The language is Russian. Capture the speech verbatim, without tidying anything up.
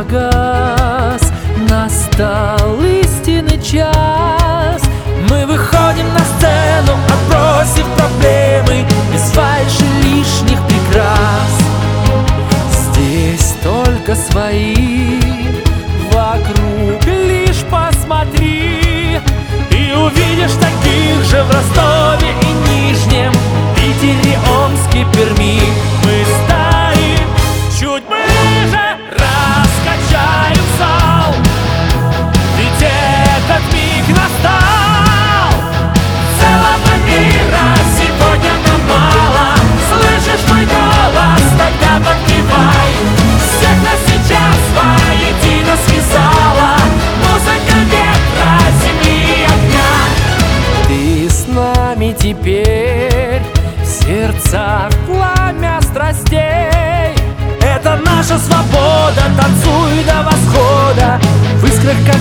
погас, настал истинный час. Мы выходим на сцену, отбросив проблемы, без фальши лишних прикрас. Здесь только свои, вокруг лишь посмотри, и увидишь таких же в Ростове и Нижнем, Питере, Омске, Перми. Мы стоим чуть ближе, раскачаем зал, ведь этот миг настал. Целого мира сегодня нам мало, слышишь мой голос, тогда подпевай. Всех нас сейчас воедино связала музыка ветра, земли и огня. Ты с нами теперь, в сердцах пламя страстей. Это наша свобода, танцуй до восхода, в искрах